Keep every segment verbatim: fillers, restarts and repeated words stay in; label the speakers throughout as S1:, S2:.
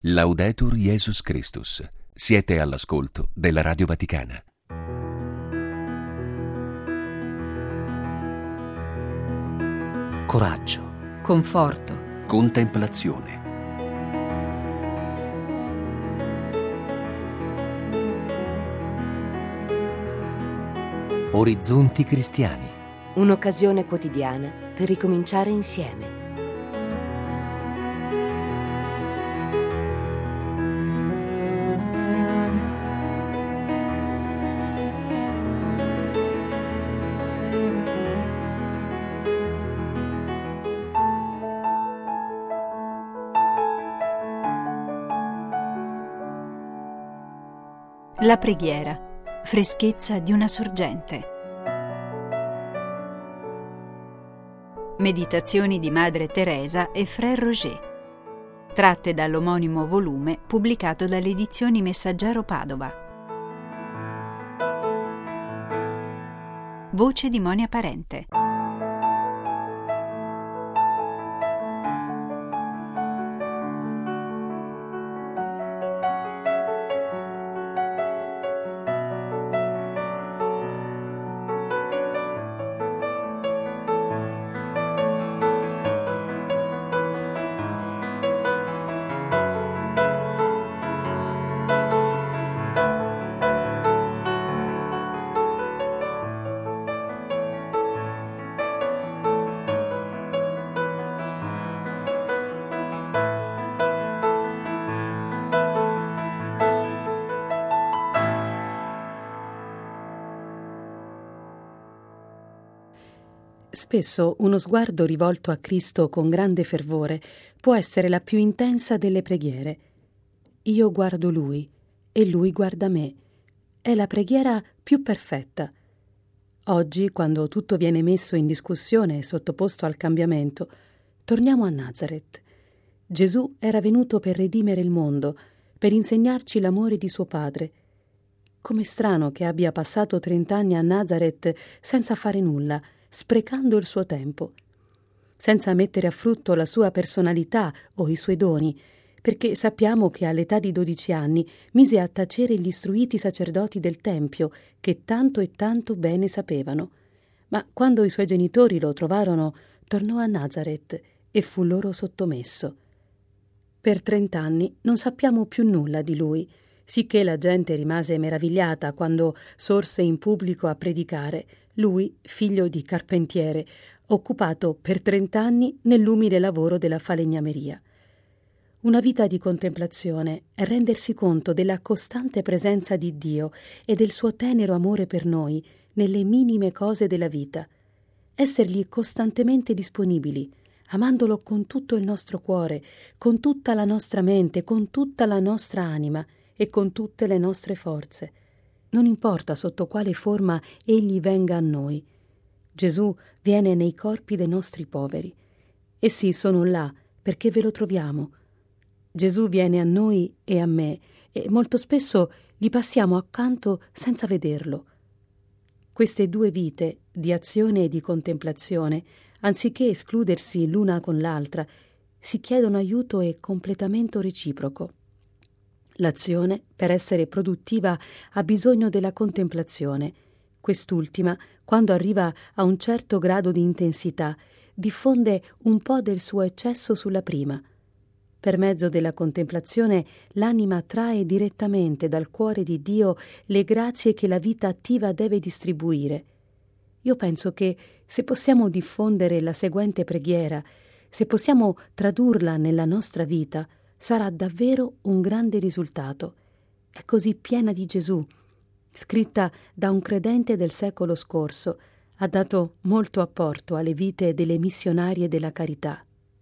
S1: Laudetur Jesus Christus. Siete all'ascolto della Radio Vaticana.
S2: Coraggio,
S3: conforto,
S1: Contemplazione.
S2: orizzonti cristiani.
S4: Un'occasione quotidiana per ricominciare insieme.
S5: La preghiera, freschezza di una sorgente. Meditazioni di Madre Teresa e Frère Roger, tratte dall'omonimo volume pubblicato dalle edizioni Messaggero Padova. Voce di Monia Parente.
S3: Spesso uno sguardo rivolto a Cristo con grande fervore può essere la più intensa delle preghiere. Io guardo Lui e Lui guarda me. È la preghiera più perfetta. Oggi, quando tutto viene messo in discussione e sottoposto al cambiamento, torniamo a Nazareth. Gesù era venuto per redimere il mondo, per insegnarci l'amore di suo Padre. Com'è strano che abbia passato trent'anni a Nazareth senza fare nulla, sprecando il suo tempo, senza mettere a frutto la sua personalità o i suoi doni, perché sappiamo che all'età di dodici anni mise a tacere gli istruiti sacerdoti del Tempio, che tanto e tanto bene sapevano. Ma quando i suoi genitori lo trovarono, tornò a Nazareth e fu loro sottomesso. Per trent'anni non sappiamo più nulla di lui, sicché la gente rimase meravigliata quando sorse in pubblico a predicare, lui, figlio di carpentiere, occupato per trent'anni nell'umile lavoro della falegnameria. Una vita di contemplazione è rendersi conto della costante presenza di Dio e del suo tenero amore per noi nelle minime cose della vita. Essergli costantemente disponibili, amandolo con tutto il nostro cuore, con tutta la nostra mente, con tutta la nostra anima e con tutte le nostre forze. Non importa sotto quale forma egli venga a noi. Gesù viene nei corpi dei nostri poveri. Essi sono là perché ve lo troviamo. Gesù viene a noi e a me e molto spesso gli passiamo accanto senza vederlo. Queste due vite di azione e di contemplazione, anziché escludersi l'una con l'altra, si chiedono aiuto e completamento reciproco. L'azione, per essere produttiva, ha bisogno della contemplazione. Quest'ultima, quando arriva a un certo grado di intensità, diffonde un po' del suo eccesso sulla prima. Per mezzo della contemplazione l'anima trae direttamente dal cuore di Dio le grazie che la vita attiva deve distribuire. Io penso che se possiamo diffondere la seguente preghiera, se possiamo tradurla nella nostra vita, sarà davvero un grande risultato. È così piena di Gesù. Scritta da un credente del secolo scorso, ha dato molto apporto alle vite delle missionarie della carità.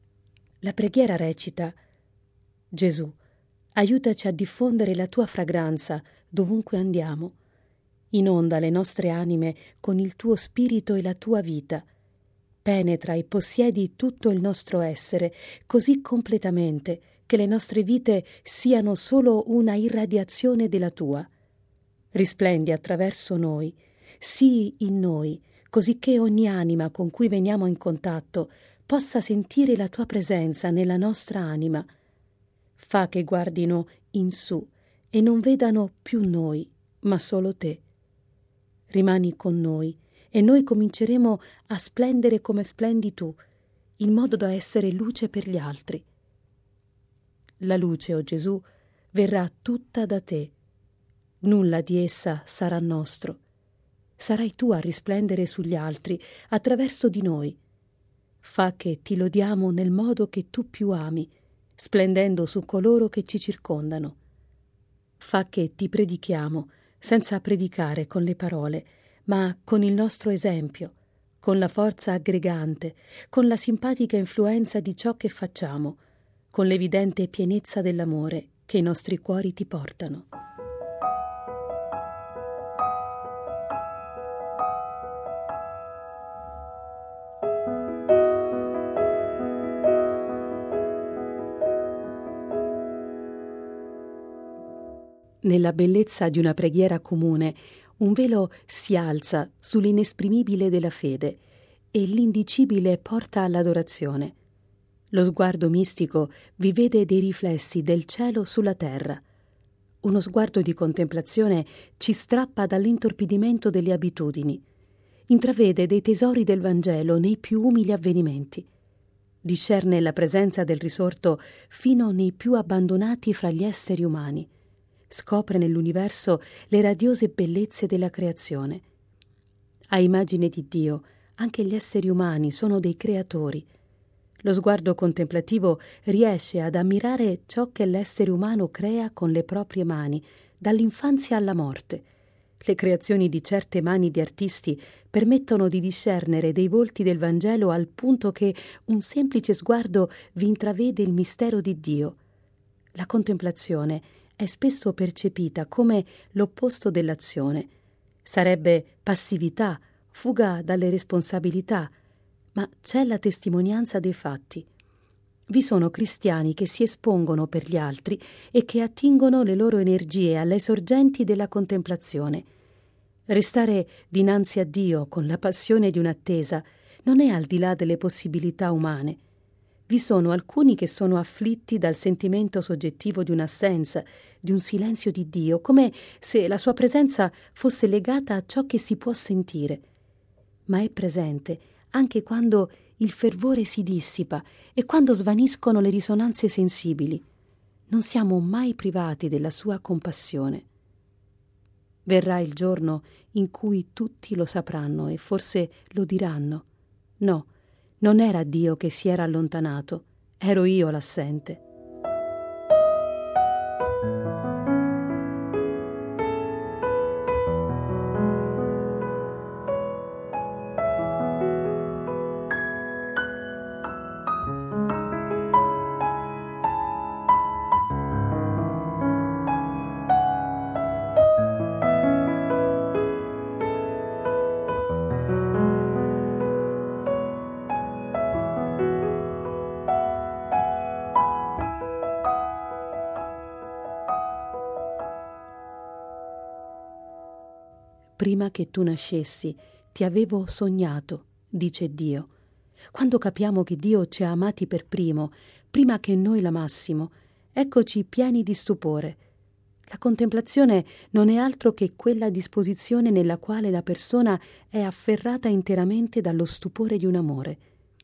S3: La preghiera recita: Gesù, aiutaci a diffondere la tua fragranza dovunque andiamo. Inonda le nostre anime con il tuo spirito e la tua vita. Penetra e possiedi tutto il nostro essere così completamente che le nostre vite siano solo una irradiazione della tua. Risplendi attraverso noi, sii in noi, cosicché ogni anima con cui veniamo in contatto possa sentire la tua presenza nella nostra anima. Fa che guardino in su e non vedano più noi, ma solo te. Rimani con noi e noi cominceremo a splendere come splendi tu, in modo da essere luce per gli altri. La luce, o Gesù, verrà tutta da te. Nulla di essa sarà nostro. Sarai tu a risplendere sugli altri attraverso di noi. Fa che ti lodiamo nel modo che tu più ami, splendendo su coloro che ci circondano. Fa che ti predichiamo senza predicare con le parole, ma con il nostro esempio, con la forza aggregante, con la simpatica influenza di ciò che facciamo, con l'evidente pienezza dell'amore che i nostri cuori ti portano. Nella bellezza di una preghiera comune, un velo si alza sull'inesprimibile della fede e l'indicibile porta all'adorazione. Lo sguardo mistico vi vede dei riflessi del cielo sulla terra. Uno sguardo di contemplazione ci strappa dall'intorpidimento delle abitudini. Intravede dei tesori del Vangelo nei più umili avvenimenti. Discerne la presenza del risorto fino nei più abbandonati fra gli esseri umani. Scopre nell'universo le radiose bellezze della creazione. A immagine di Dio, anche gli esseri umani sono dei creatori. Lo sguardo contemplativo riesce ad ammirare ciò che l'essere umano crea con le proprie mani, dall'infanzia alla morte. Le creazioni di certe mani di artisti permettono di discernere dei volti del Vangelo al punto che un semplice sguardo vi intravede il mistero di Dio. La contemplazione è spesso percepita come l'opposto dell'azione. Sarebbe passività, fuga dalle responsabilità, ma c'è la testimonianza dei fatti. Vi sono cristiani che si espongono per gli altri e che attingono le loro energie alle sorgenti della contemplazione. Restare dinanzi a Dio con la passione di un'attesa non è al di là delle possibilità umane. Vi sono alcuni che sono afflitti dal sentimento soggettivo di un'assenza, di un silenzio di Dio, come se la sua presenza fosse legata a ciò che si può sentire. Ma è presente anche quando il fervore si dissipa e quando svaniscono le risonanze sensibili. Non siamo mai privati della sua compassione. Verrà il giorno in cui tutti lo sapranno e forse lo diranno. No, non era Dio che si era allontanato, ero io l'assente. Prima che tu nascessi, ti avevo sognato, dice Dio. Quando capiamo che Dio ci ha amati per primo, prima che noi l'amassimo, eccoci pieni di stupore. La contemplazione non è altro che quella disposizione nella quale la persona è afferrata interamente dallo stupore di un amore.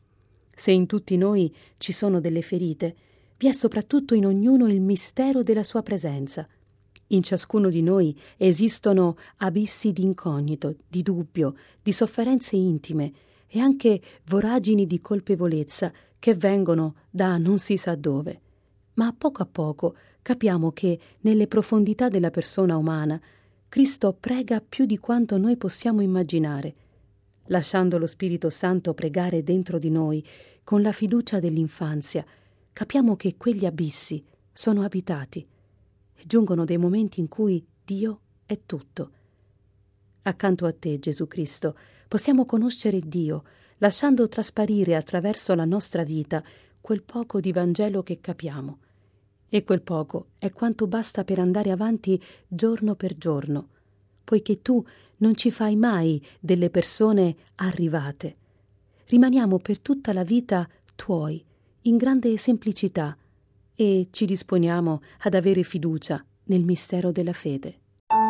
S3: Se in tutti noi ci sono delle ferite, vi è soprattutto in ognuno il mistero della sua presenza. In ciascuno di noi esistono abissi di incognito, di dubbio, di sofferenze intime e anche voragini di colpevolezza che vengono da non si sa dove. Ma a poco a poco capiamo che nelle profondità della persona umana Cristo prega più di quanto noi possiamo immaginare. Lasciando lo Spirito Santo pregare dentro di noi con la fiducia dell'infanzia, capiamo che quegli abissi sono abitati. E giungono dei momenti in cui Dio è tutto. Accanto a te, Gesù Cristo, possiamo conoscere Dio, lasciando trasparire attraverso la nostra vita quel poco di Vangelo che capiamo. E quel poco è quanto basta per andare avanti giorno per giorno, poiché tu non ci fai mai delle persone arrivate. Rimaniamo per tutta la vita tuoi, in grande semplicità, e ci disponiamo ad avere fiducia nel mistero della fede.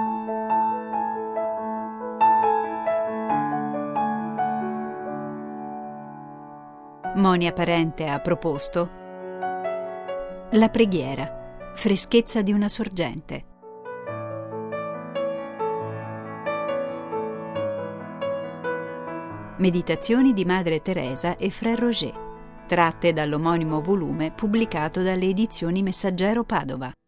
S5: Monia Parente ha proposto La preghiera, freschezza di una sorgente. Meditazioni di Madre Teresa e Frère Roger, tratte dall'omonimo volume pubblicato dalle edizioni Messaggero Padova.